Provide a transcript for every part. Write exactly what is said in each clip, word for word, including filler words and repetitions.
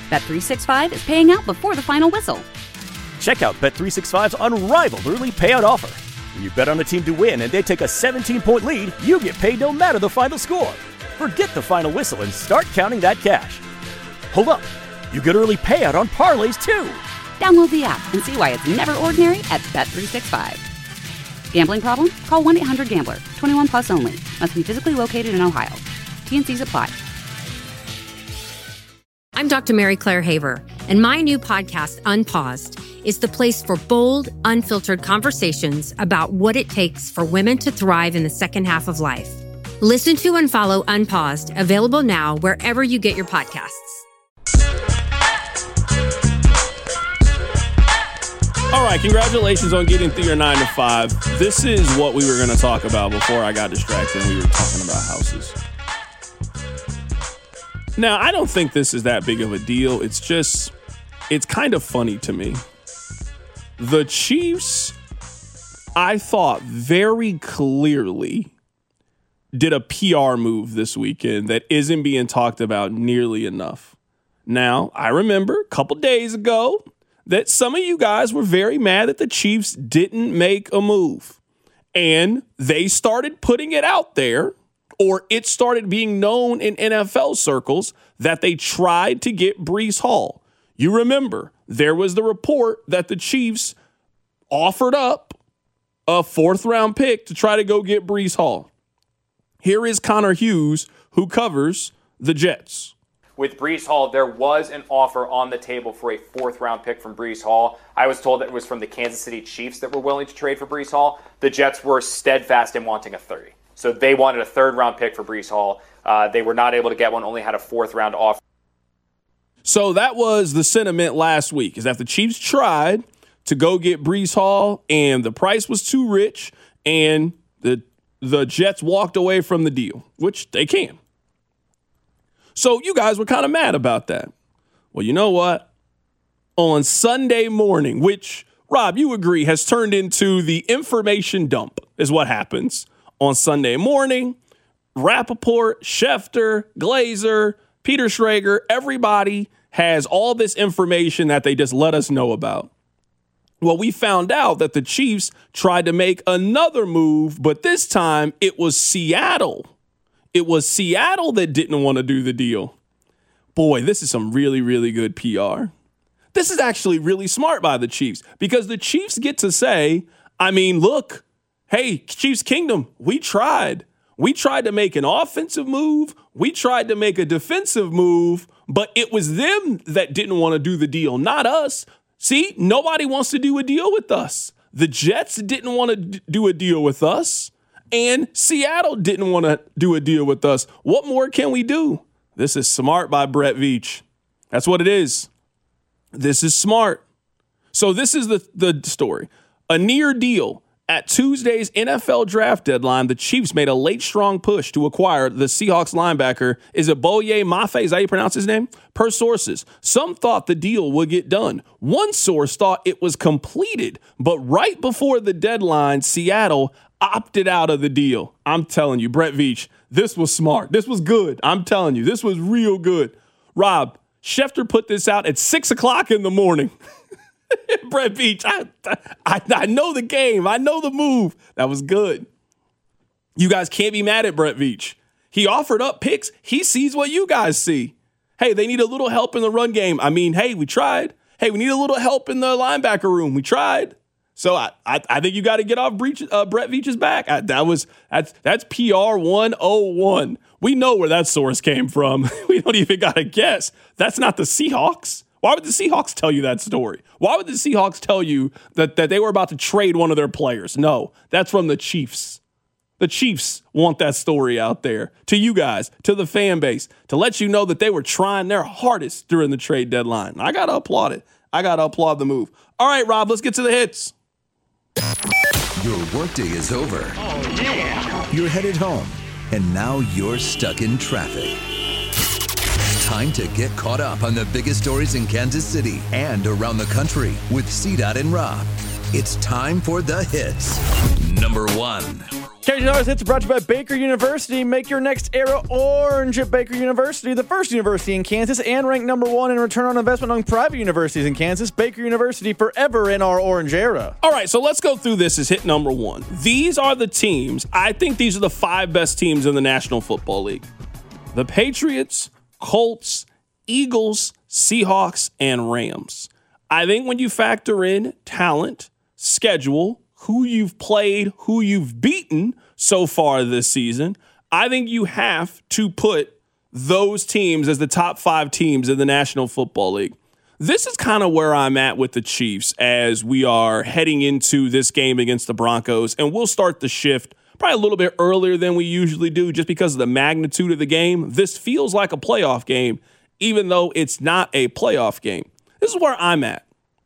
Bet three sixty-five is paying out before the final whistle. Check out Bet three sixty-five's unrivaled early payout offer. When you bet on a team to win and they take a seventeen-point lead, you get paid no matter the final score. Forget the final whistle and start counting that cash. Hold up. You get early payout on parlays, too. Download the app and see why it's never ordinary at Bet three sixty-five. Gambling problem? Call one eight hundred gambler. twenty-one plus only. Must be physically located in Ohio. T N Cs apply. I'm Doctor Mary Claire Haver, and my new podcast, Unpaused, is the place for bold, unfiltered conversations about what it takes for women to thrive in the second half of life. Listen to and follow Unpaused, available now wherever you get your podcasts. All right, congratulations on getting through your nine to five. This is what we were going to talk about before I got distracted and we were talking about houses. Now, I don't think this is that big of a deal. It's just, it's kind of funny to me. The Chiefs, I thought very clearly, did a P R move this weekend that isn't being talked about nearly enough. Now, I remember a couple days ago that some of you guys were very mad that the Chiefs didn't make a move. And they started putting it out there, or it started being known in N F L circles that they tried to get Breece Hall. You remember, there was the report that the Chiefs offered up a fourth round pick to try to go get Breece Hall. Here is Connor Hughes, who covers the Jets. With Breece Hall, there was an offer on the table for a fourth round pick from Breece Hall. I was told that it was from the Kansas City Chiefs that were willing to trade for Breece Hall. The Jets were steadfast in wanting a third. So they wanted a third round pick for Breece Hall. Uh, they were not able to get one, only had a fourth round offer. So that was the sentiment last week, is that the Chiefs tried to go get Breece Hall and the price was too rich and the the Jets walked away from the deal, which they can. So you guys were kind of mad about that. Well, you know what? On Sunday morning, which, Rob, you agree, has turned into the information dump, is what happens. On Sunday morning, Rappaport, Schefter, Glazer, Peter Schrager, everybody has all this information that they just let us know about. Well, we found out that the Chiefs tried to make another move, but this time it was Seattle. It was Seattle that didn't want to do the deal. Boy, this is some really, really good P R. This is actually really smart by the Chiefs because the Chiefs get to say, I mean, look, hey, Chiefs Kingdom, we tried. We tried to make an offensive move. We tried to make a defensive move, but it was them that didn't want to do the deal, not us. See, nobody wants to do a deal with us. The Jets didn't want to d- do a deal with us, and Seattle didn't want to do a deal with us. What more can we do? This is smart by Brett Veach. That's what it is. This is smart. So this is the, the story. A near deal. At Tuesday's N F L draft deadline, the Chiefs made a late strong push to acquire the Seahawks linebacker. Is it Boye Mafe? Is that how you pronounce his name? Per sources, some thought the deal would get done. One source thought it was completed, but right before the deadline, Seattle opted out of the deal. I'm telling you, Brett Veach, this was smart. This was good. I'm telling you, this was real good. Rob, Schefter put this out at six o'clock in the morning. Brett Veach, I, I I know the game. I know the move. That was good. You guys can't be mad at Brett Veach. He offered up picks. He sees what you guys see. Hey, they need a little help in the run game. I mean, hey, we tried. Hey, we need a little help in the linebacker room. We tried. So I I, I think you got to get off Breach, uh, Brett Veach's back. I, that was that's that's P R one oh one. We know where that source came from. We don't even got to guess. That's not the Seahawks. Why would the Seahawks tell you that story? Why would the Seahawks tell you that, that they were about to trade one of their players? No, that's from the Chiefs. The Chiefs want that story out there to you guys, to the fan base, to let you know that they were trying their hardest during the trade deadline. I got to applaud it. I got to applaud the move. All right, Rob, let's get to the hits. Your workday is over. Oh, yeah. You're headed home, and now you're stuck in traffic. Time to get caught up on the biggest stories in Kansas City and around the country with C-Dot and Rob. It's time for the hits. Number one. K G Dollars Hits brought to you by Baker University. Make your next era orange at Baker University, the first university in Kansas and ranked number one in return on investment among private universities in Kansas. Baker University, forever in our orange era. All right, so let's go through this as hit number one. These are the teams. I think these are the five best teams in the National Football League. The Patriots, Colts, Eagles, Seahawks, and Rams. I think when you factor in talent, schedule, who you've played, who you've beaten so far this season, I think you have to put those teams as the top five teams in the National Football League. This is kind of where I'm at with the Chiefs as we are heading into this game against the Broncos, and we'll start the shift probably a little bit earlier than we usually do just because of the magnitude of the game. This feels like a playoff game, even though it's not a playoff game. This is where I'm at.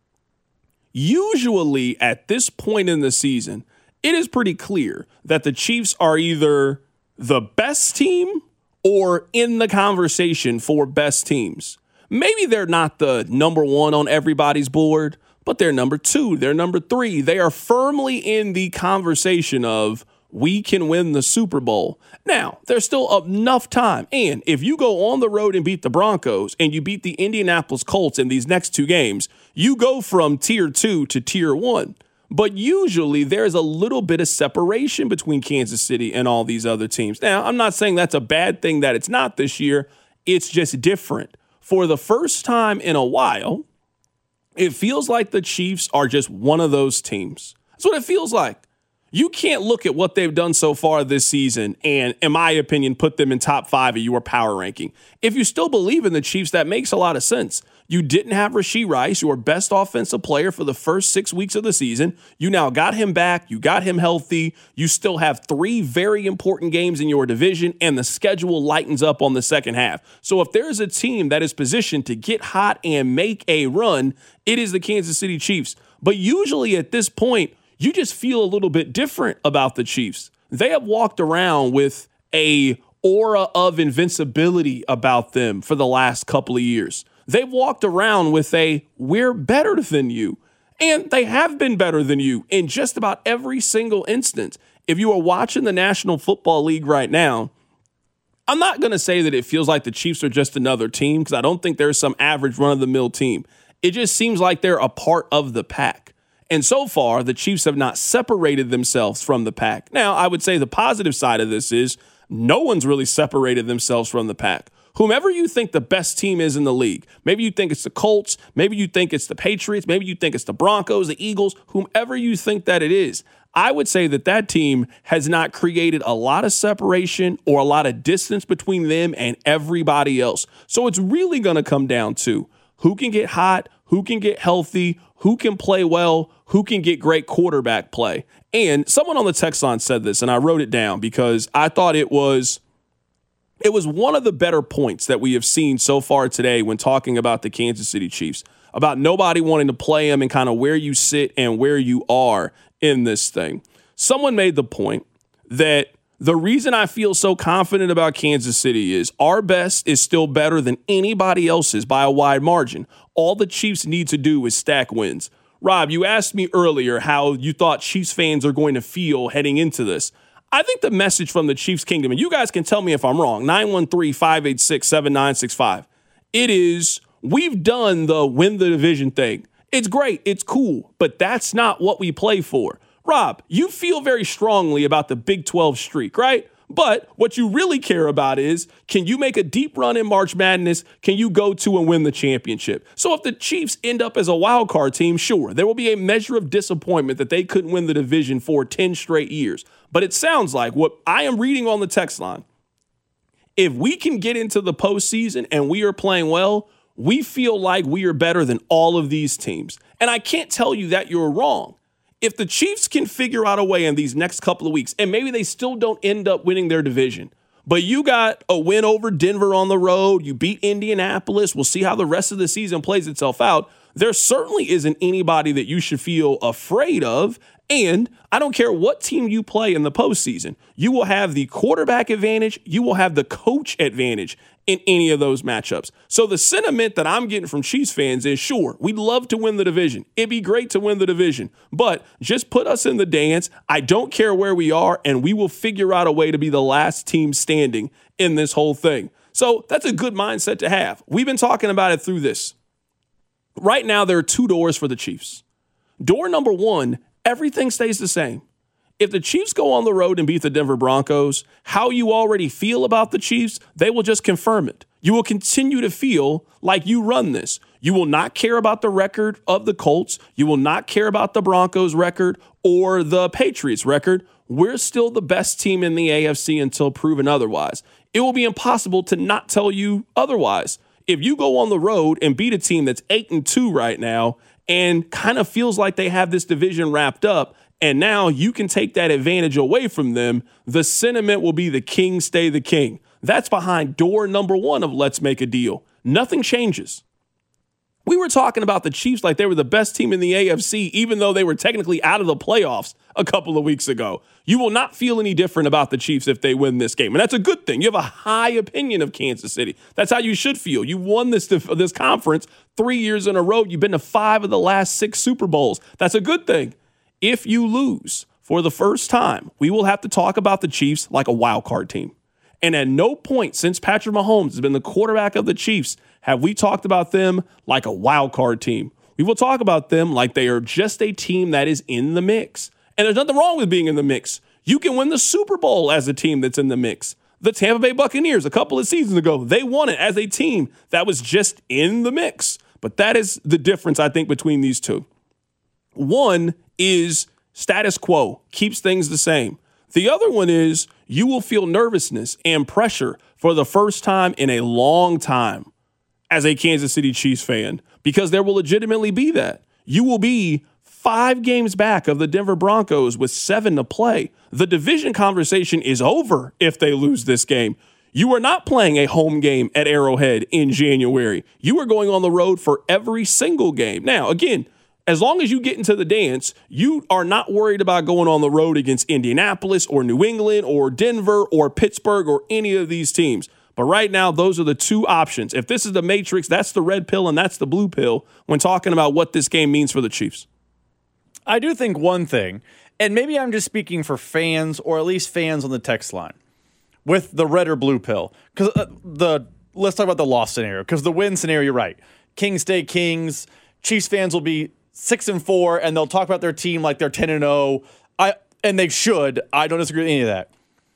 Usually at this point in the season, it is pretty clear that the Chiefs are either the best team or in the conversation for best teams. Maybe they're not the number one on everybody's board, but they're number two, they're number three. They are firmly in the conversation of we can win the Super Bowl. Now, there's still enough time. And if you go on the road and beat the Broncos and you beat the Indianapolis Colts in these next two games, you go from tier two to tier one. But usually there's a little bit of separation between Kansas City and all these other teams. Now, I'm not saying that's a bad thing that it's not this year. It's just different. For the first time in a while, it feels like the Chiefs are just one of those teams. That's what it feels like. You can't look at what they've done so far this season and, in my opinion, put them in top five of your power ranking. If you still believe in the Chiefs, that makes a lot of sense. You didn't have Rashee Rice, your best offensive player for the first six weeks of the season. You now got him back. You got him healthy. You still have three very important games in your division, and the schedule lightens up on the second half. So if there is a team that is positioned to get hot and make a run, it is the Kansas City Chiefs. But usually at this point, you just feel a little bit different about the Chiefs. They have walked around with a aura of invincibility about them for the last couple of years. They've walked around with a, we're better than you. And they have been better than you in just about every single instance. If you are watching the National Football League right now, I'm not going to say that it feels like the Chiefs are just another team because I don't think there's some average run-of-the-mill team. It just seems like they're a part of the pack. And so far, the Chiefs have not separated themselves from the pack. Now, I would say the positive side of this is no one's really separated themselves from the pack. Whomever you think the best team is in the league, maybe you think it's the Colts, maybe you think it's the Patriots, maybe you think it's the Broncos, the Eagles, whomever you think that it is, I would say that that team has not created a lot of separation or a lot of distance between them and everybody else. So it's really going to come down to who can get hot, who can get healthy, who can play well, who can get great quarterback play. And someone on the text line said this, and I wrote it down because I thought it was it was one of the better points that we have seen so far today when talking about the Kansas City Chiefs, about nobody wanting to play them and kind of where you sit and where you are in this thing. Someone made the point that the reason I feel so confident about Kansas City is our best is still better than anybody else's by a wide margin. All the Chiefs need to do is stack wins. Rob, you asked me earlier how you thought Chiefs fans are going to feel heading into this. I think the message from the Chiefs Kingdom, and you guys can tell me if I'm wrong, nine one three, five eight six, seven nine six five. It is, we've done the win the division thing. It's great. It's cool. But that's not what we play for. Rob, you feel very strongly about the Big twelve streak, right? But what you really care about is, can you make a deep run in March Madness? Can you go to and win the championship? So if the Chiefs end up as a wild card team, sure, there will be a measure of disappointment that they couldn't win the division for ten straight years. But it sounds like what I am reading on the text line, if we can get into the postseason and we are playing well, we feel like we are better than all of these teams. And I can't tell you that you're wrong. If the Chiefs can figure out a way in these next couple of weeks, and maybe they still don't end up winning their division, but you got a win over Denver on the road, you beat Indianapolis, we'll see how the rest of the season plays itself out. There certainly isn't anybody that you should feel afraid of. And I don't care what team you play in the postseason, you will have the quarterback advantage, you will have the coach advantage in any of those matchups. So the sentiment that I'm getting from Chiefs fans is, sure, we'd love to win the division. It'd be great to win the division, but just put us in the dance. I don't care where we are, and we will figure out a way to be the last team standing in this whole thing. So that's a good mindset to have. We've been talking about it through this. Right now, there are two doors for the Chiefs. Door number one, everything stays the same. If the Chiefs go on the road and beat the Denver Broncos, how you already feel about the Chiefs, they will just confirm it. You will continue to feel like you run this. You will not care about the record of the Colts. You will not care about the Broncos record or the Patriots record. We're still the best team in the A F C until proven otherwise. It will be impossible to not tell you otherwise. If you go on the road and beat a team that's eight and two right now and kind of feels like they have this division wrapped up, and now you can take that advantage away from them, the sentiment will be the king stay the king. That's behind door number one of let's make a deal. Nothing changes. We were talking about the Chiefs like they were the best team in the A F C, even though they were technically out of the playoffs a couple of weeks ago. You will not feel any different about the Chiefs if they win this game. And that's a good thing. You have a high opinion of Kansas City. That's how you should feel. You won this, this conference three years in a row. You've been to five of the last six Super Bowls. That's a good thing. If you lose for the first time, we will have to talk about the Chiefs like a wild card team. And at no point since Patrick Mahomes has been the quarterback of the Chiefs have we talked about them like a wild card team. We will talk about them like they are just a team that is in the mix. And there's nothing wrong with being in the mix. You can win the Super Bowl as a team that's in the mix. The Tampa Bay Buccaneers, a couple of seasons ago, they won it as a team that was just in the mix. But that is the difference, I think, between these two. One is status quo, keeps things the same. The other one is you will feel nervousness and pressure for the first time in a long time as a Kansas City Chiefs fan, because there will legitimately be that. You will be five games back of the Denver Broncos with seven to play. The division conversation is over if they lose this game. You are not playing a home game at Arrowhead in January. You are going on the road for every single game. Now, again, as long as you get into the dance, you are not worried about going on the road against Indianapolis or New England or Denver or Pittsburgh or any of these teams. But right now, those are the two options. If this is the Matrix, that's the red pill and that's the blue pill when talking about what this game means for the Chiefs. I do think one thing, and maybe I'm just speaking for fans or at least fans on the text line, with the red or blue pill. Because uh, the let's talk about the loss scenario, because the win scenario, you're right. Kings stay kings. Chiefs fans will be six and four, and they'll talk about their team like they're ten and oh. I and they should. I don't disagree with any of that.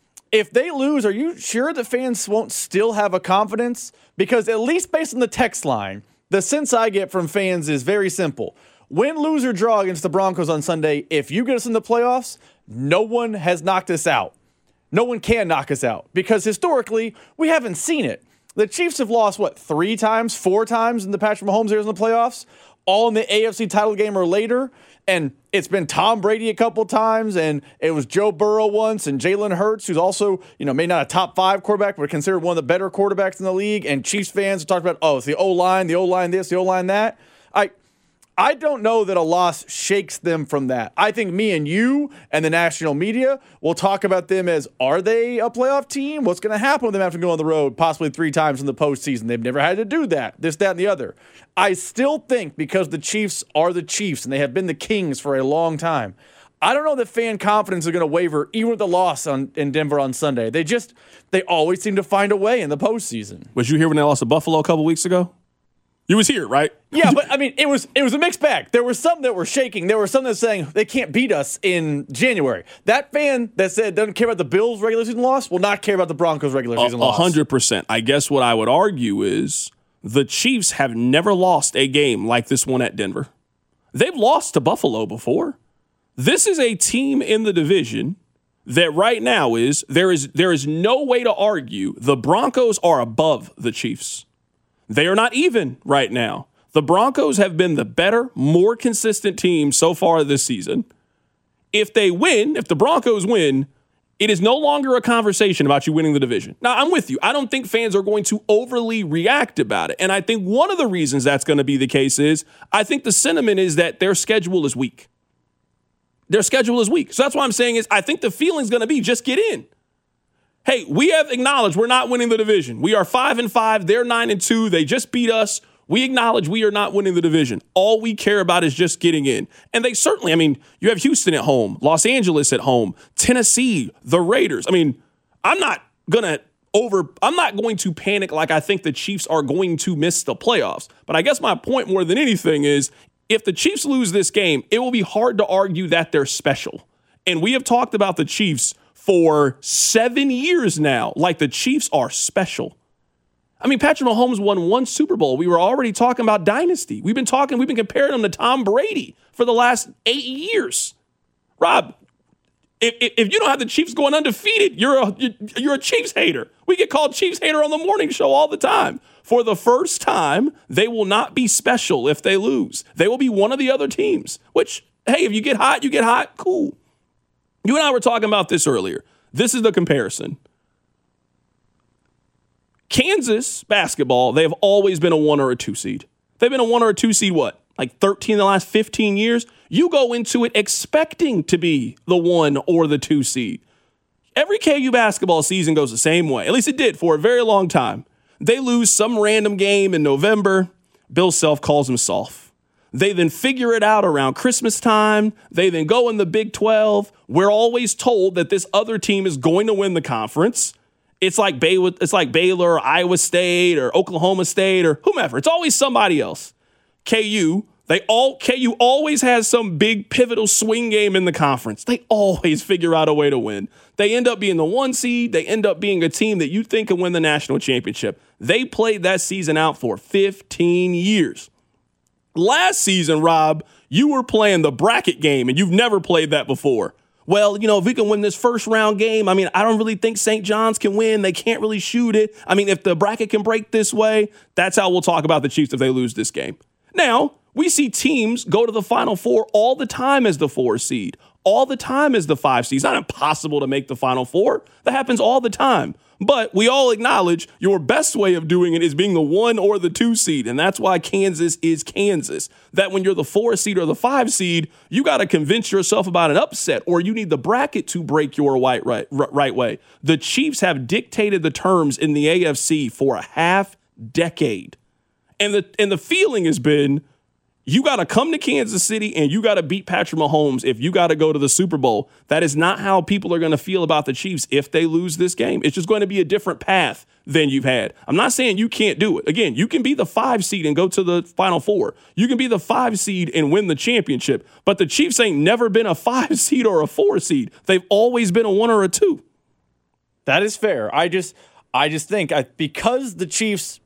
If they lose, are you sure that fans won't still have a confidence? Because at least based on the text line, the sense I get from fans is very simple. Win, lose, or draw against the Broncos on Sunday, if you get us in the playoffs, no one has knocked us out. No one can knock us out because historically, we haven't seen it. The Chiefs have lost, what, three times, four times in the Patrick Mahomes years in the playoffs? All in the A F C title game or later, and it's been Tom Brady a couple times, and it was Joe Burrow once, and Jalen Hurts, who's also, you know, maybe not a top five quarterback, but considered one of the better quarterbacks in the league, and Chiefs fans have talked about, oh, it's the O-line, the O-line this, the O-line that. I I don't know that a loss shakes them from that. I think me and you and the national media will talk about them as, are they a playoff team? What's going to happen with them after going on the road possibly three times in the postseason? They've never had to do that, this, that, and the other. I still think because the Chiefs are the Chiefs and they have been the Kings for a long time, I don't know that fan confidence is going to waver even with the loss on, in Denver on Sunday. They just, they always seem to find a way in the postseason. Was you here when they lost to Buffalo a couple weeks ago? You was here, right? Yeah, but I mean, it was it was a mixed bag. There were some that were shaking. There were some that were saying they can't beat us in January. That fan that said doesn't care about the Bills' regular season loss will not care about the Broncos' regular season a, loss. A hundred percent. I guess what I would argue is the Chiefs have never lost a game like this one at Denver. They've lost to Buffalo before. This is a team in the division that right now is there is there is no way to argue the Broncos are above the Chiefs. They are not even right now. The Broncos have been the better, more consistent team so far this season. If they win, if the Broncos win, it is no longer a conversation about you winning the division. Now, I'm with you. I don't think fans are going to overly react about it. And I think one of the reasons that's going to be the case is I think the sentiment is that their schedule is weak. their schedule is weak. So that's why I'm saying is I think the feeling's going to be just get in. Hey, we have acknowledged we're not winning the division. We are five and five. They're nine and two. They just beat us. We acknowledge we are not winning the division. All we care about is just getting in. And they certainly, I mean, you have Houston at home, Los Angeles at home, Tennessee, the Raiders. I mean, I'm not going to over, I'm not going to panic like I think the Chiefs are going to miss the playoffs. But I guess my point more than anything is if the Chiefs lose this game, it will be hard to argue that they're special. And we have talked about the Chiefs for seven years now, like the Chiefs are special. I mean, Patrick Mahomes won one Super Bowl. We were already talking about dynasty. We've been talking, we've been comparing him to Tom Brady for the last eight years. Rob, if, if you don't have the Chiefs going undefeated, you're a, you're a Chiefs hater. We get called Chiefs hater on the morning show all the time. For the first time, they will not be special if they lose. They will be one of the other teams, which, hey, if you get hot, you get hot, cool. You and I were talking about this earlier. This is the comparison. Kansas basketball, they have always been a one or a two seed. They've been a one or a two seed, what, like thirteen in the last fifteen years? You go into it expecting to be the one or the two seed. Every K U basketball season goes the same way. At least it did for a very long time. They lose some random game in November. Bill Self calls them soft. They then figure it out around Christmas time. They then go in the Big twelve. We're always told that this other team is going to win the conference. It's like Baylor, it's like Baylor or Iowa State or Oklahoma State or whomever. It's always somebody else. K U, they all K U always has some big pivotal swing game in the conference. They always figure out a way to win. They end up being the one seed. They end up being a team that you think can win the national championship. They played that season out for fifteen years. Last season, Rob, you were playing the bracket game, and you've never played that before. Well, you know, if we can win this first round game, I mean, I don't really think Saint John's can win. They can't really shoot it. I mean, if the bracket can break this way, that's how we'll talk about the Chiefs if they lose this game. Now, we see teams go to the Final Four all the time as the four seed, all the time as the five seed. It's not impossible to make the Final Four. That happens all the time. But we all acknowledge your best way of doing it is being the one or the two seed. And that's why Kansas is Kansas. That when you're the four seed or the five seed, you got to convince yourself about an upset or you need the bracket to break your right, right, right way. The Chiefs have dictated the terms in the A F C for a half decade. And the, and the feeling has been, you got to come to Kansas City and you got to beat Patrick Mahomes if you got to go to the Super Bowl. That is not how people are going to feel about the Chiefs if they lose this game. It's just going to be a different path than you've had. I'm not saying you can't do it. Again, you can be the five seed and go to the Final Four. You can be the five seed and win the championship. But the Chiefs ain't never been a five seed or a four seed. They've always been a one or a two. That is fair. I just, I just think I, because the Chiefs,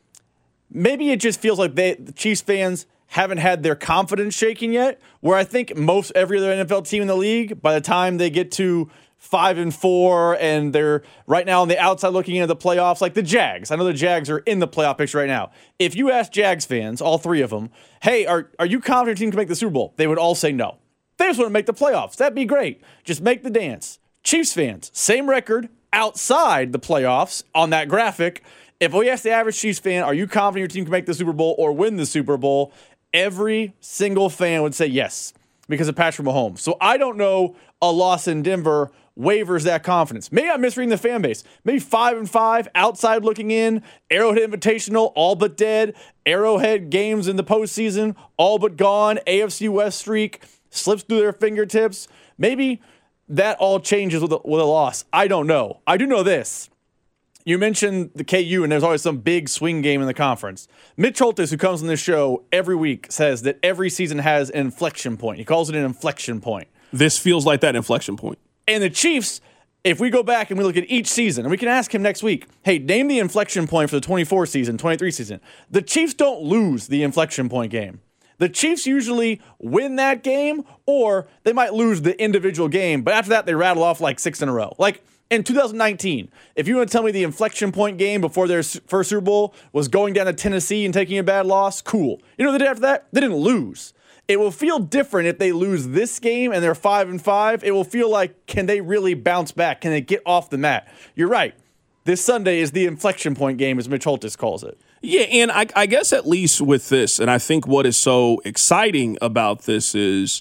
maybe it just feels like they, the Chiefs fans haven't had their confidence shaken yet, where I think most every other N F L team in the league, by the time they get to five and four and they're right now on the outside looking into the playoffs, like the Jags. I know the Jags are in the playoff picture right now. If you ask Jags fans, all three of them, hey, are, are you confident your team can make the Super Bowl? They would all say no. They just want to make the playoffs. That'd be great. Just make the dance. Chiefs fans, same record outside the playoffs on that graphic. If we ask the average Chiefs fan, are you confident your team can make the Super Bowl or win the Super Bowl? Every single fan would say yes because of Patrick Mahomes. So I don't know a loss in Denver wavers that confidence. Maybe I'm misreading the fan base. Maybe five and five, outside looking in, Arrowhead Invitational, all but dead, Arrowhead games in the postseason, all but gone, A F C West streak, slips through their fingertips. Maybe that all changes with a, with a loss. I don't know. I do know this. You mentioned the K U, and there's always some big swing game in the conference. Mitch Holthus, who comes on this show every week, says that every season has an inflection point. He calls it an inflection point. This feels like that inflection point. And the Chiefs, if we go back and we look at each season, and we can ask him next week, hey, name the inflection point for the twenty-four season, twenty-three season. The Chiefs don't lose the inflection point game. The Chiefs usually win that game, or they might lose the individual game, but after that, they rattle off like six in a row. Like, in two thousand nineteen, if you want to tell me the inflection point game before their first Super Bowl was going down to Tennessee and taking a bad loss, cool. You know what they did after that? They didn't lose. It will feel different if they lose this game and they're five and five. It will feel like, can they really bounce back? Can they get off the mat? You're right. This Sunday is the inflection point game, as Mitch Holthus calls it. Yeah, and I, I guess at least with this, and I think what is so exciting about this is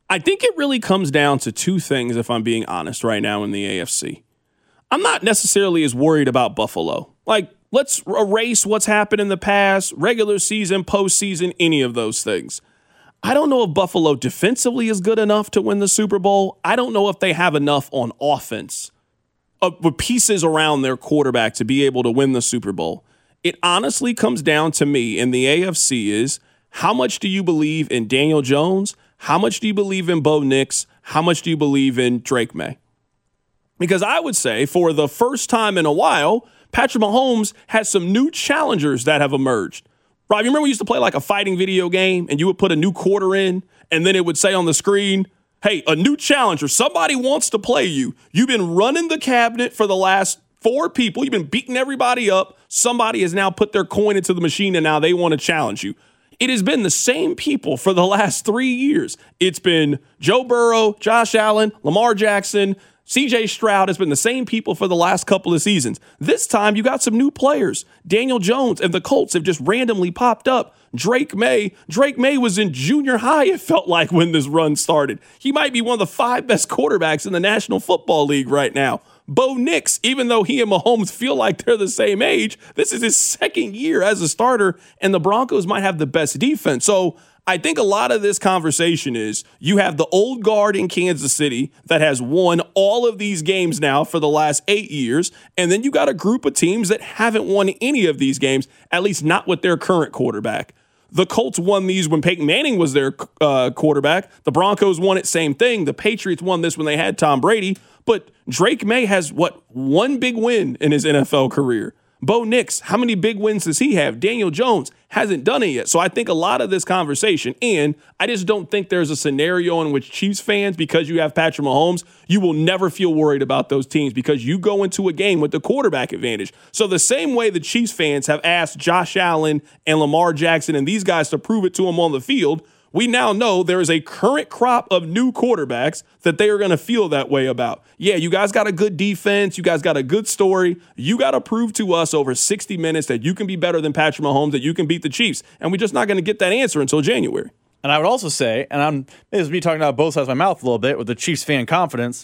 I think it really comes down to two things, if I'm being honest right now in the A F C. I'm not necessarily as worried about Buffalo. Like, let's erase what's happened in the past, regular season, postseason, any of those things. I don't know if Buffalo defensively is good enough to win the Super Bowl. I don't know if they have enough on offense uh, with pieces around their quarterback to be able to win the Super Bowl. It honestly comes down to me in the A F C is, how much do you believe in Daniel Jones? How much do you believe in Bo Nix? How much do you believe in Drake May? Because I would say for the first time in a while, Patrick Mahomes has some new challengers that have emerged. Rob, you remember we used to play like a fighting video game and you would put a new quarter in and then it would say on the screen, hey, a new challenger, somebody wants to play you. You've been running the cabinet for the last four people. You've been beating everybody up. Somebody has now put their coin into the machine and now they want to challenge you. It has been the same people for the last three years. It's been Joe Burrow, Josh Allen, Lamar Jackson, C J Stroud. Has been the same people for the last couple of seasons. This time, you got some new players. Daniel Jones and the Colts have just randomly popped up. Drake May. Drake May was in junior high, it felt like, when this run started. He might be one of the five best quarterbacks in the National Football League right now. Bo Nix, even though he and Mahomes feel like they're the same age, this is his second year as a starter, and the Broncos might have the best defense. So I think a lot of this conversation is you have the old guard in Kansas City that has won all of these games now for the last eight years, and then you got a group of teams that haven't won any of these games, at least not with their current quarterback. The Colts won these when Peyton Manning was their uh, quarterback. The Broncos won it, same thing. The Patriots won this when they had Tom Brady. But Drake May has, what, one big win in his N F L career. Bo Nix, how many big wins does he have? Daniel Jones hasn't done it yet. So I think a lot of this conversation, and I just don't think there's a scenario in which Chiefs fans, because you have Patrick Mahomes, you will never feel worried about those teams because you go into a game with the quarterback advantage. So the same way the Chiefs fans have asked Josh Allen and Lamar Jackson and these guys to prove it to them on the field, we now know there is a current crop of new quarterbacks that they are going to feel that way about. Yeah, you guys got a good defense. You guys got a good story. You got to prove to us over sixty minutes that you can be better than Patrick Mahomes, that you can beat the Chiefs. And we're just not going to get that answer until January. And I would also say, and I'm this is me talking out both sides of my mouth a little bit with the Chiefs fan confidence,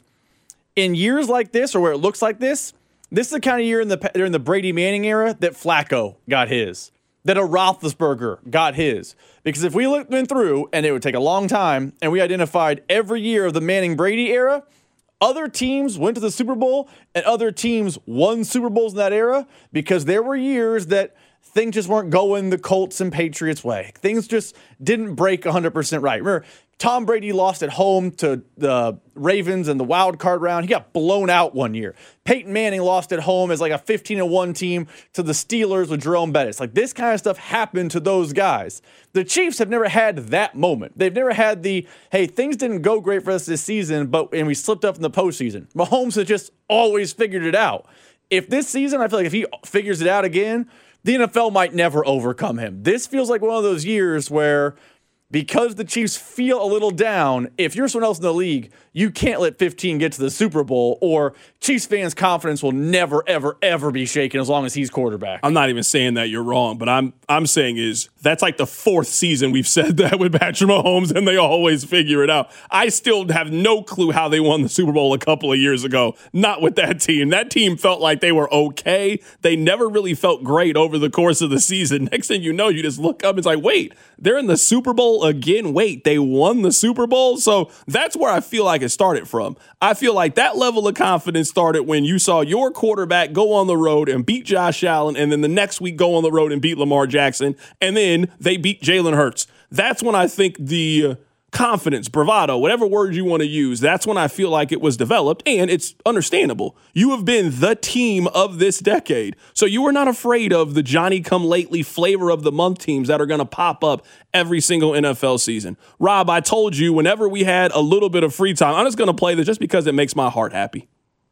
in years like this or where it looks like this, this is the kind of year in the during the Brady Manning era that Flacco got his, that a Roethlisberger got his. Because if we looked went through, and it would take a long time, and we identified every year of the Manning-Brady era, other teams went to the Super Bowl, and other teams won Super Bowls in that era because there were years that things just weren't going the Colts and Patriots way. Things just didn't break one hundred percent right. Remember, Tom Brady lost at home to the Ravens in the wild card round. He got blown out one year. Peyton Manning lost at home as like a fifteen and one team to the Steelers with Jerome Bettis. Like, this kind of stuff happened to those guys. The Chiefs have never had that moment. They've never had the, hey, things didn't go great for us this season, but and we slipped up in the postseason. Mahomes has just always figured it out. If this season, I feel like if he figures it out again, the N F L might never overcome him. This feels like one of those years where, because the Chiefs feel a little down, if you're someone else in the league, you can't let fifteen get to the Super Bowl, or Chiefs fans' confidence will never, ever, ever be shaken as long as he's quarterback. I'm not even saying that you're wrong, but I'm I'm saying is that's like the fourth season we've said that with Patrick Mahomes, and they always figure it out. I still have no clue how they won the Super Bowl a couple of years ago. Not with that team. That team felt like they were okay. They never really felt great over the course of the season. Next thing you know, you just look up and it's like, wait, they're in the Super Bowl again. Wait, they won the Super Bowl? So that's where I feel like it started from. I feel like that level of confidence started when you saw your quarterback go on the road and beat Josh Allen, and then the next week go on the road and beat Lamar Jackson, and then they beat Jalen Hurts. That's when I think the uh, confidence, bravado, whatever word you want to use, that's when I feel like it was developed, and it's understandable. You have been the team of this decade, so you are not afraid of the Johnny-come-lately flavor of the month teams that are going to pop up every single N F L season. Rob, I told you whenever we had a little bit of free time, I'm just going to play this just because it makes my heart happy.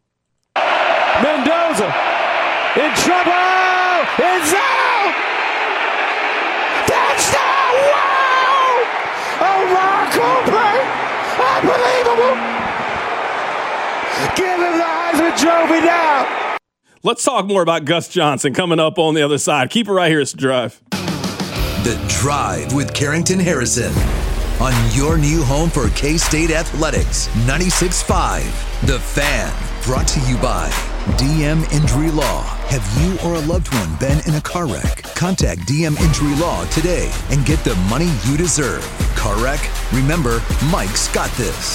Mendoza in trouble! It's out! Touchdown! Wow! Oh, Marco play! Unbelievable! Give him the Heisman Trophy now! Let's talk more about Gus Johnson coming up on the other side. Keep it right here. It's The Drive. The Drive with Carrington Harrison on your new home for K-State Athletics, ninety-six point five. The Fan, brought to you by D M Injury Law. Have you or a loved one been in a car wreck? Contact D M Injury Law today and get the money you deserve. Car wreck? Remember, Mike's got this.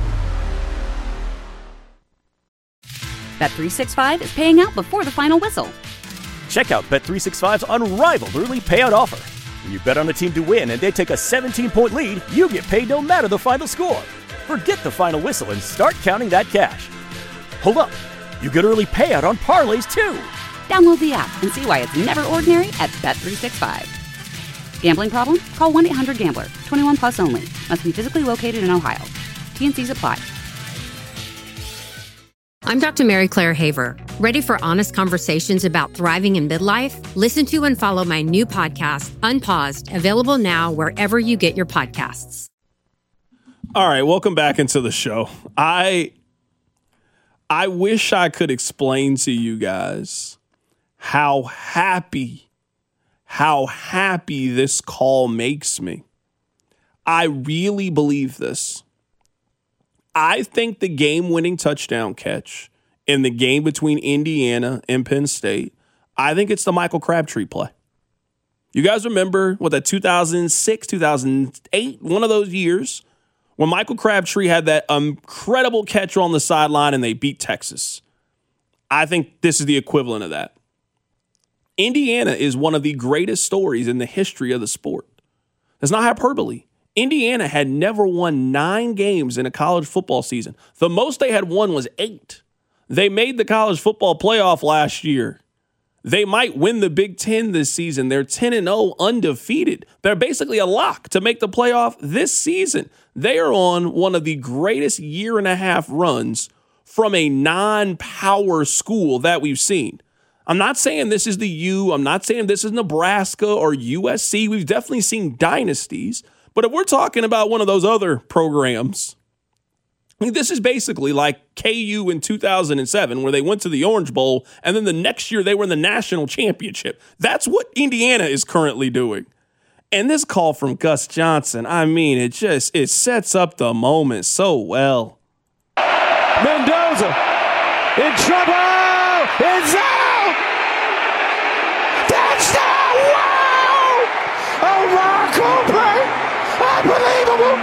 Bet three sixty-five is paying out before the final whistle. Check out Bet three sixty-five's unrivaled early payout offer. When you bet on a team to win and they take a seventeen-point lead, you get paid no matter the final score. Forget the final whistle and start counting that cash. Hold up. You get early payout on parlays, too. Download the app and see why it's never ordinary at Bet three sixty-five. Gambling problem? Call one eight hundred gambler. twenty-one plus only. Must be physically located in Ohio. T N Cs apply. I'm Doctor Mary Claire Haver. Ready for honest conversations about thriving in midlife? Listen to and follow my new podcast, Unpaused, available now wherever you get your podcasts. All right, welcome back into the show. I I wish I could explain to you guys how happy, how happy this call makes me. I really believe this. I think the game-winning touchdown catch in the game between Indiana and Penn State, I think it's the Michael Crabtree play. You guys remember what, that two thousand six, two thousand eight, one of those years when Michael Crabtree had that incredible catch on the sideline and they beat Texas. I think this is the equivalent of that. Indiana is one of the greatest stories in the history of the sport. That's not hyperbole. Indiana had never won nine games in a college football season. The most they had won was eight. They made the college football playoff last year. They might win the Big Ten this season. They're ten and oh undefeated. They're basically a lock to make the playoff this season. They are on one of the greatest year and a half runs from a non-power school that we've seen. I'm not saying this is the U. I'm not saying this is Nebraska or U S C. We've definitely seen dynasties. But if we're talking about one of those other programs, I mean, this is basically like K U in two thousand seven, where they went to the Orange Bowl, and then the next year they were in the national championship. That's what Indiana is currently doing. And this call from Gus Johnson, I mean, it just, it sets up the moment so well. Mendoza in trouble! It's out! Touchdown! Wow! Oh, Marco play! Unbelievable!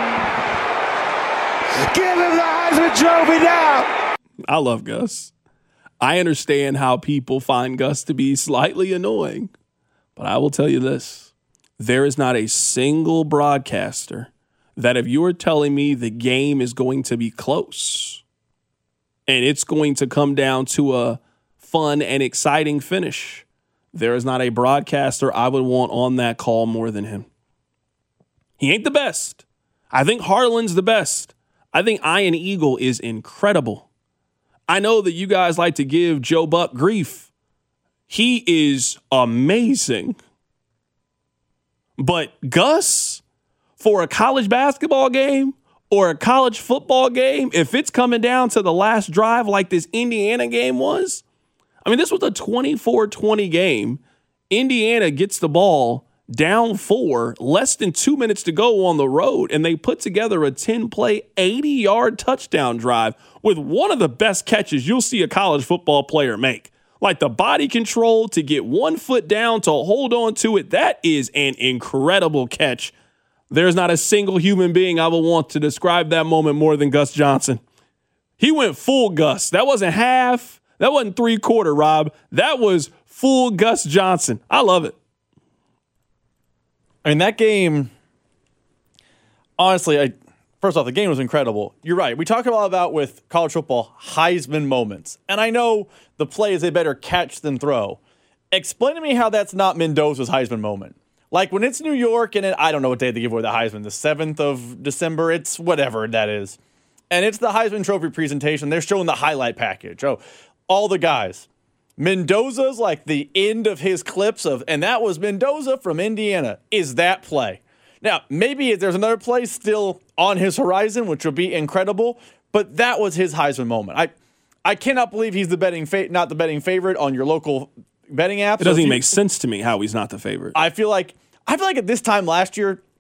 Give him the Heisman Trophy now! I love Gus. I understand how people find Gus to be slightly annoying, but I will tell you this. There is not a single broadcaster that if you're telling me the game is going to be close and it's going to come down to a fun and exciting finish, there is not a broadcaster I would want on that call more than him. He ain't the best. I think Harlan's the best. I think Ian Eagle is incredible. I know that you guys like to give Joe Buck grief. He is amazing. But Gus, for a college basketball game or a college football game, if it's coming down to the last drive like this Indiana game was, I mean, this was a twenty-four twenty game. Indiana gets the ball down four, less than two minutes to go on the road, and they put together a ten-play, eighty-yard touchdown drive with one of the best catches you'll see a college football player make. Like the body control to get one foot down to hold on to it, that is an incredible catch. There's not a single human being I would want to describe that moment more than Gus Johnson. He went full Gus. That wasn't half. That wasn't three-quarter, Rob. That was full Gus Johnson. I love it. I mean, that game, honestly, I, first off, the game was incredible. You're right. We talk a lot about with college football, Heisman moments. And I know the play is a better catch than throw. Explain to me how that's not Mendoza's Heisman moment. Like when it's New York and it, I don't know what day they give away the Heisman, the seventh of December, it's whatever that is. And it's the Heisman Trophy presentation. They're showing the highlight package. Oh, all the guys. Mendoza's like the end of his clips of, and that was Mendoza from Indiana, is that play. Now, maybe there's another play still on his horizon, which will be incredible, but that was his Heisman moment. I I cannot believe he's the betting fa- not the betting favorite on your local betting app. It doesn't so even you, make sense to me how he's not the favorite. I feel like I feel like at this time last year,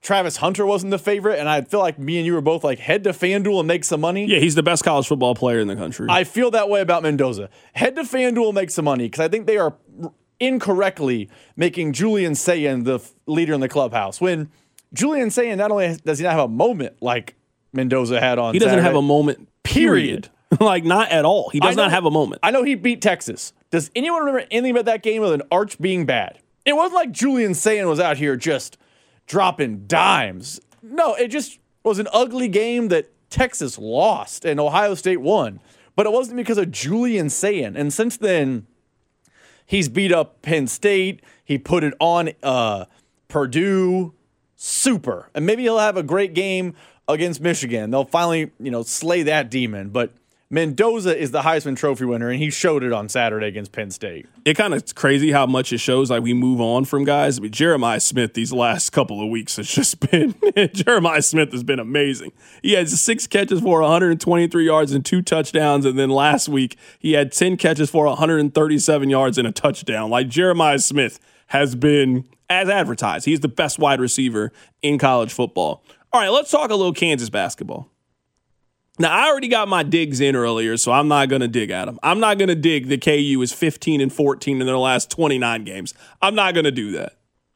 Travis Hunter wasn't the favorite, and I feel like me and you were both like, head to FanDuel and make some money. Yeah, he's the best college football player in the country. I feel that way about Mendoza. Head to FanDuel and make some money, because I think they are incorrectly making Julian Sayin the f- leader in the clubhouse. When Julian Sayin, not only does he not have a moment like Mendoza had on He doesn't Saturday, have a moment, period. Like, not at all. He does know, not have a moment. I know he beat Texas. Does anyone remember anything about that game with an arch being bad? It wasn't like Julian Sayin was out here just dropping dimes. No, it just was an ugly game that Texas lost and Ohio State won. But it wasn't because of Julian Sayin. And since then, he's beat up Penn State. He put it on uh, Purdue. Super. And maybe he'll have a great game against Michigan. They'll finally, you know, slay that demon. But Mendoza is the Heisman Trophy winner, and he showed it on Saturday against Penn State. It kind of crazy how much it shows like we move on from guys. I mean, Jeremiah Smith these last couple of weeks has just been Jeremiah Smith has been amazing. He had six catches for one hundred twenty-three yards and two touchdowns, and then last week he had ten catches for one hundred thirty-seven yards and a touchdown. Like, Jeremiah Smith has been as advertised. He's the best wide receiver in college football. All right, let's talk a little Kansas basketball. Now, I already got my digs in earlier, so I'm not going to dig at them. I'm not going to dig that K U is fifteen and fourteen in their last twenty-nine games. I'm not going to do that.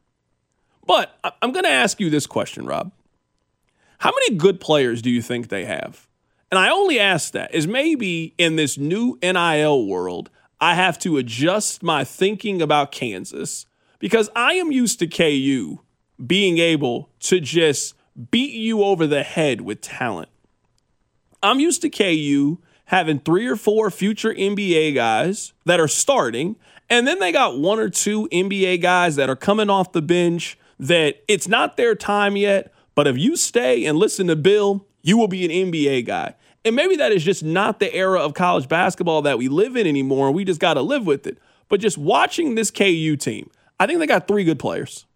But I'm going to ask you this question, Rob. How many good players do you think they have? And I only ask that is maybe in this new N I L world, I have to adjust my thinking about Kansas because I am used to K U being able to just beat you over the head with talent. I'm used to K U having three or four future N B A guys that are starting, and then they got one or two N B A guys that are coming off the bench that it's not their time yet, but if you stay and listen to Bill, you will be an N B A guy. And maybe that is just not the era of college basketball that we live in anymore, and we just got to live with it. But just watching this K U team, I think they got three good players.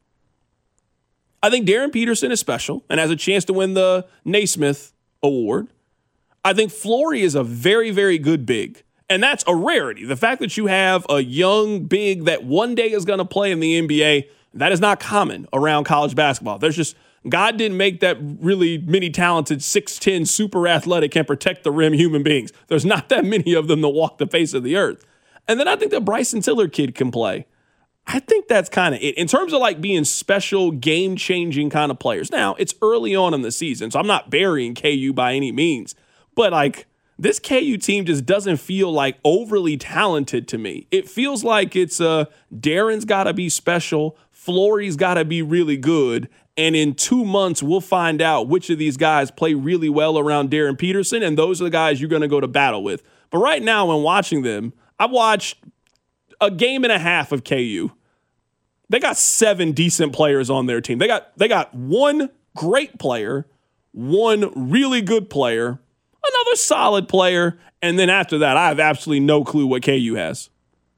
I think Darren Peterson is special and has a chance to win the Naismith Award. I think Flory is a very, very good big, and that's a rarity. The fact that you have a young big that one day is going to play in the N B A, that is not common around college basketball. There's just, God didn't make that really many talented six ten, super athletic, and protect the rim human beings. There's not that many of them to walk the face of the earth. And then I think the Bryson Tiller kid can play. I think that's kind of it. In terms of like being special, game-changing kind of players. Now, it's early on in the season, so I'm not burying K U by any means. But, like, this K U team just doesn't feel, like, overly talented to me. It feels like it's uh, Darren's got to be special, Flory's got to be really good, and in two months we'll find out which of these guys play really well around Darren Peterson, and those are the guys you're going to go to battle with. But right now, when watching them, I've watched a game and a half of K U. They got seven decent players on their team. They got they got one great player, one really good player, another solid player, and then after that, I have absolutely no clue what K U has.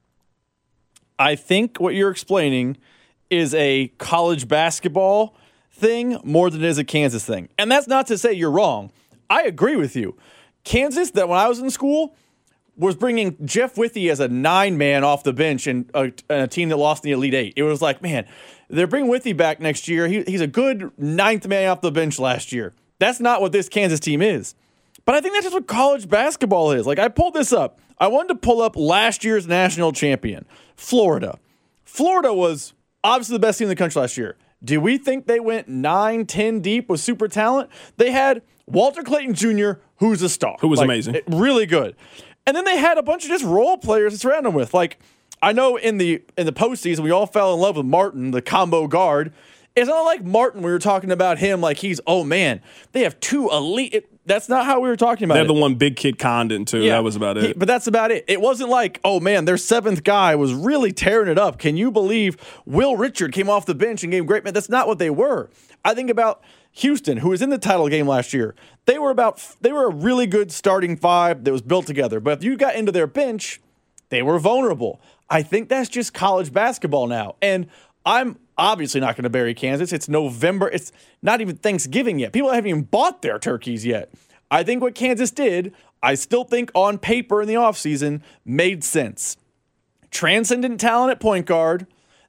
I think what you're explaining is a college basketball thing more than it is a Kansas thing. And that's not to say you're wrong. I agree with you. Kansas, that when I was in school, was bringing Jeff Withey as a nine-man off the bench in a, a team that lost in the Elite Eight. It was like, man, they're bringing Withey back next year. He, he's a good ninth man off the bench last year. That's not what this Kansas team is. But I think that's just what college basketball is. Like, I pulled this up. I wanted to pull up last year's national champion, Florida. Florida was obviously the best team in the country last year. Do we think they went nine, ten deep with super talent? They had Walter Clayton Junior, who's a star. Who was like, amazing. Really good. And then they had a bunch of just role players to surround them with. Like, I know in the in the postseason, we all fell in love with Martin, the combo guard. It's not like Martin, we were talking about him like he's, oh, man, they have two elite. It, that's not how we were talking about they it. have the one big kid Condon, too. Yeah, that was about it. He, but that's about it. It wasn't like, oh, man, their seventh guy was really tearing it up. Can you believe Will Richard came off the bench and gave great man? That's not what they were. I think about Houston, who was in the title game last year. They were about they were a really good starting five that was built together. But if you got into their bench, they were vulnerable. I think that's just college basketball now. And I'm obviously not going to bury Kansas. It's November. It's not even Thanksgiving yet. People haven't even bought their turkeys yet. I think what Kansas did, I still think on paper in the offseason, made sense. Transcendent talent at point guard.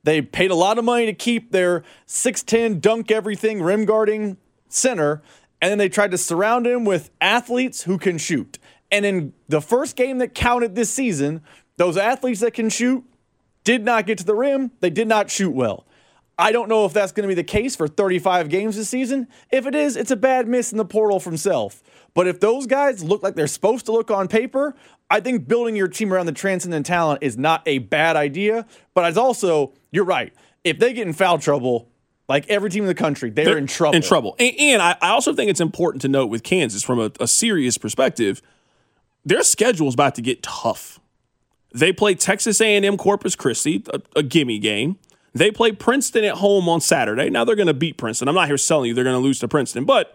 They paid a lot of money to keep their six ten dunk everything rim guarding center, and then they tried to surround him with athletes who can shoot. And in the first game that counted this season, those athletes that can shoot did not get to the rim. They did not shoot well. I don't know if that's going to be the case for thirty-five games this season. If it is, it's a bad miss in the portal from Self. But if those guys look like they're supposed to look on paper, I think building your team around the transcendent talent is not a bad idea. But it's also, you're right, if they get in foul trouble, like every team in the country, they're, they're in trouble. In trouble. And, and I, I also think it's important to note with Kansas, from a, a serious perspective, their schedule is about to get tough. They play Texas A and M Corpus Christi, a, a gimme game. They play Princeton at home on Saturday. Now they're going to beat Princeton. I'm not here selling you they're going to lose to Princeton, but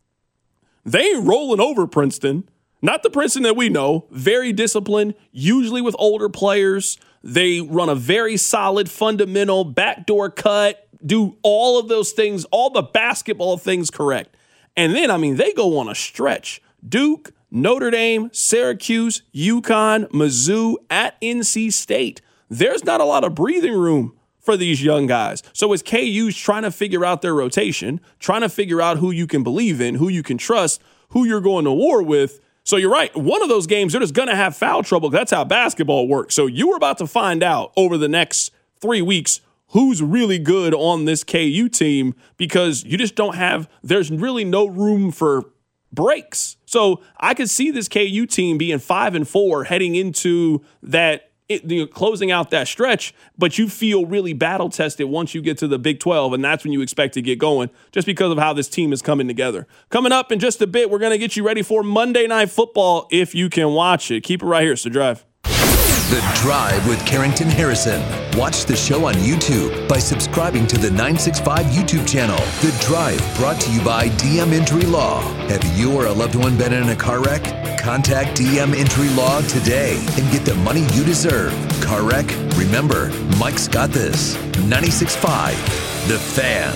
they ain't rolling over Princeton. Not the Princeton that we know. Very disciplined, usually with older players. They run a very solid fundamental backdoor cut, do all of those things, all the basketball things correct. And then, I mean, they go on a stretch. Duke, Notre Dame, Syracuse, UConn, Mizzou, at N C State. There's not a lot of breathing room for these young guys. So as K U's trying to figure out their rotation, trying to figure out who you can believe in, who you can trust, who you're going to war with. So you're right. One of those games, they're just going to have foul trouble. That's how basketball works. So you were about to find out over the next three weeks who's really good on this K U team, because you just don't have, there's really no room for breaks. So I could see this K U team being five and four heading into that, It, you know, closing out that stretch, but you feel really battle tested once you get to the Big twelve, and that's when you expect to get going, just because of how this team is coming together. Coming up in just a bit, we're going to get you ready for Monday Night Football if you can watch it. Keep it right here. It's The Drive. The Drive with Carrington Harrison. Watch the show on YouTube by subscribing to the nine sixty-five YouTube channel. The Drive, brought to you by D M Injury Law. Have you or a loved one been in a car wreck? Contact D M Injury Law today and get the money you deserve. Car wreck? Remember, Mike's got this. ninety-six point five, The Fan.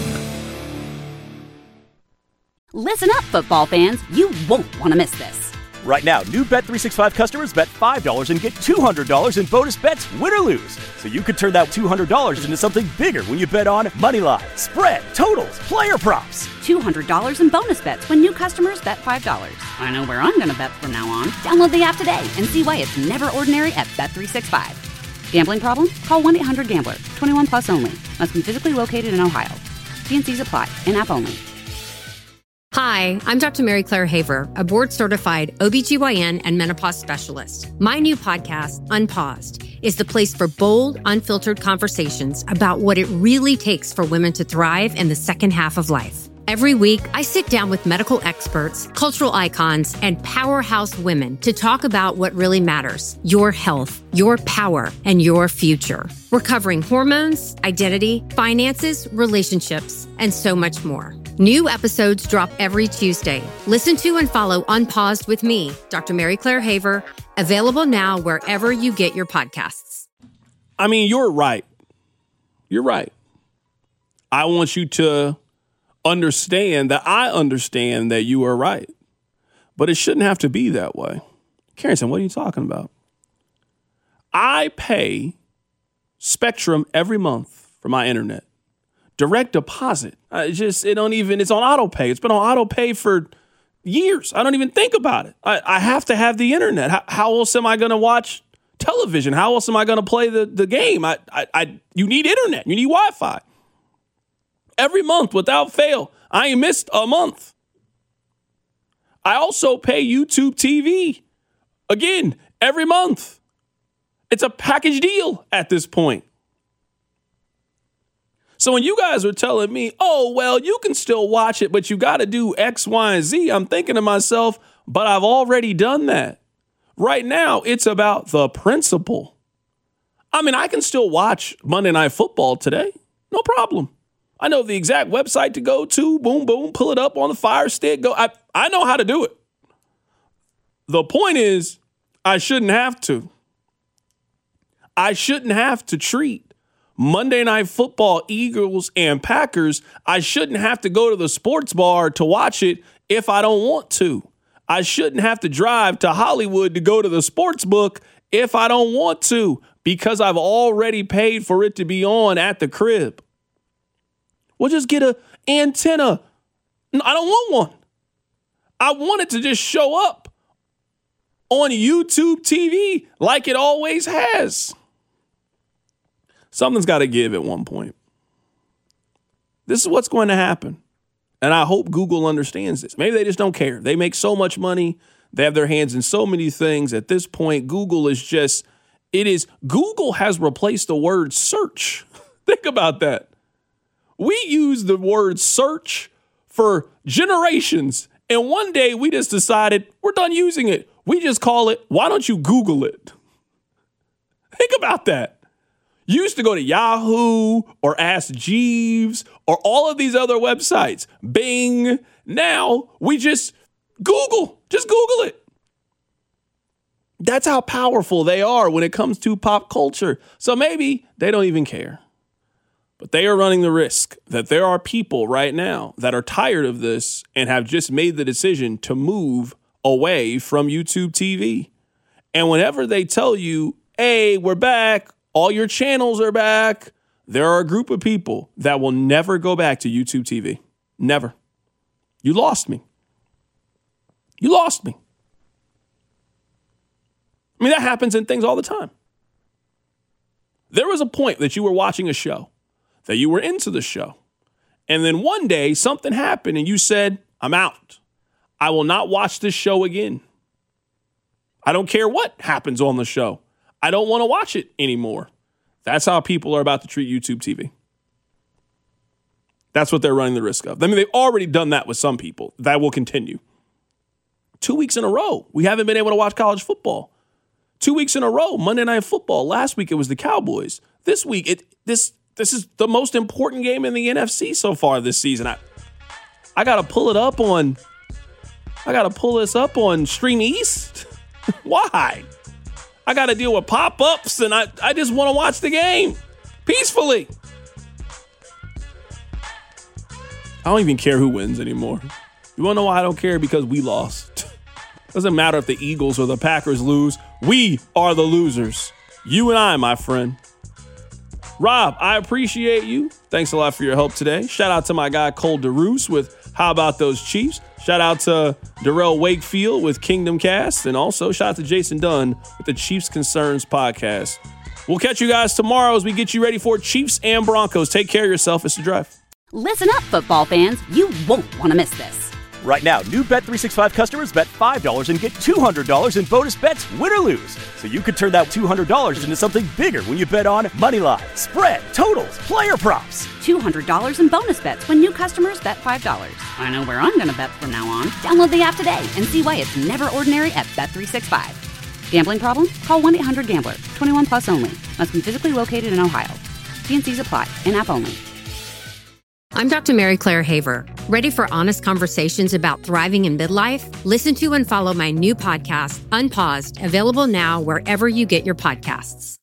Listen up, football fans. You won't want to miss this. Right now, new Bet three sixty-five customers bet five dollars and get two hundred dollars in bonus bets, win or lose. So you could turn that two hundred dollars into something bigger when you bet on money line, spread, totals, player props. two hundred dollars in bonus bets when new customers bet five dollars. I know where I'm going to bet from now on. Download the app today and see why it's never ordinary at Bet three sixty-five. Gambling problem? Call one eight hundred gambler. twenty-one plus only. Must be physically located in Ohio. T N Cs apply. In-app only. Hi, I'm Doctor Mary Claire Haver, a board-certified O B G Y N and menopause specialist. My new podcast, Unpaused, is the place for bold, unfiltered conversations about what it really takes for women to thrive in the second half of life. Every week, I sit down with medical experts, cultural icons, and powerhouse women to talk about what really matters: your health, your power, and your future. We're covering hormones, identity, finances, relationships, and so much more. New episodes drop every Tuesday. Listen to and follow Unpaused with me, Doctor Mary Claire Haver, available now wherever you get your podcasts. I mean, you're right. You're right. I want you to understand that I understand that you are right. But it shouldn't have to be that way. Carrington, what are you talking about? I pay Spectrum every month for my internet. Direct deposit. I just, it don't even, it's on auto pay. It's been on auto pay for years. I don't even think about it. I, I have to have the internet. How, how else am I going to watch television? How else am I going to play the, the game? I, I, I, you need internet. You need Wi-Fi. Every month without fail. I ain't missed a month. I also pay YouTube T V. Again, every month. It's a package deal at this point. So when you guys are telling me, oh, well, you can still watch it, but you got to do X, Y, and Z, I'm thinking to myself, but I've already done that. Right now, it's about the principle. I mean, I can still watch Monday Night Football today. No problem. I know the exact website to go to. Boom, boom, pull it up on the Fire Stick. Go. I, I know how to do it. The point is, I shouldn't have to. I shouldn't have to treat Monday Night Football, Eagles and Packers. I shouldn't have to go to the sports bar to watch it if I don't want to. I shouldn't have to drive to Hollywood to go to the sports book if I don't want to. because I've already paid for it to be on at the crib. Well, just get an antenna. No, I don't want one. I want it to just show up on YouTube T V like it always has. Something's got to give at one point. This is what's going to happen. And I hope Google understands this. Maybe they just don't care. They make so much money. They have their hands in so many things. At this point, Google is just, it is, Google has replaced the word search. Think about that. We use the word search for generations. And one day we just decided we're done using it. We just call it, why don't you Google it? Think about that. You used to go to Yahoo or Ask Jeeves or all of these other websites, Bing. Now we just Google, just Google it. That's how powerful they are when it comes to pop culture. So maybe they don't even care. But they are running the risk that there are people right now that are tired of this and have just made the decision to move away from YouTube T V. And whenever they tell you, hey, we're back, all your channels are back, there are a group of people that will never go back to YouTube T V. Never. You lost me. You lost me. I mean, that happens in things all the time. There was a point that you were watching a show, that you were into the show, and then one day something happened and you said, I'm out. I will not watch this show again. I don't care what happens on the show. I don't want to watch it anymore. That's how people are about to treat YouTube T V. That's what they're running the risk of. I mean, they've already done that with some people. That will continue. Two weeks in a row, we haven't been able to watch college football. Two weeks in a row, Monday Night Football. Last week, it was the Cowboys. This week, it this this is the most important game in the N F C so far this season. I I got to pull it up on, I got to pull this up on Stream East. Why? I got to deal with pop-ups, and I, I just want to watch the game peacefully. I don't even care who wins anymore. You want to know why I don't care? Because we lost. Doesn't matter if the Eagles or the Packers lose. We are the losers. You and I, my friend. Rob, I appreciate you. Thanks a lot for your help today. Shout out to my guy Cole DeRoos with How About Those Chiefs. Shout out to Darrell Wakefield with Kingdom Cast. And also shout out to Jason Dunn with the Chiefs Concerns podcast. We'll catch you guys tomorrow as we get you ready for Chiefs and Broncos. Take care of yourself. It's The Drive. Listen up, football fans. You won't want to miss this. Right now, new Bet three sixty-five customers bet five dollars and get two hundred dollars in bonus bets, win or lose. So you could turn that two hundred dollars into something bigger when you bet on money line, spread, totals, player props. two hundred dollars in bonus bets when new customers bet five dollars. I know where I'm going to bet from now on. Download the app today and see why it's never ordinary at Bet three sixty-five. Gambling problem? Call one eight hundred gambler. twenty-one plus only. Must be physically located in Ohio. T and C's apply. In-app only. I'm Doctor Mary Claire Haver. Ready for honest conversations about thriving in midlife? Listen to and follow my new podcast, Unpaused, available now wherever you get your podcasts.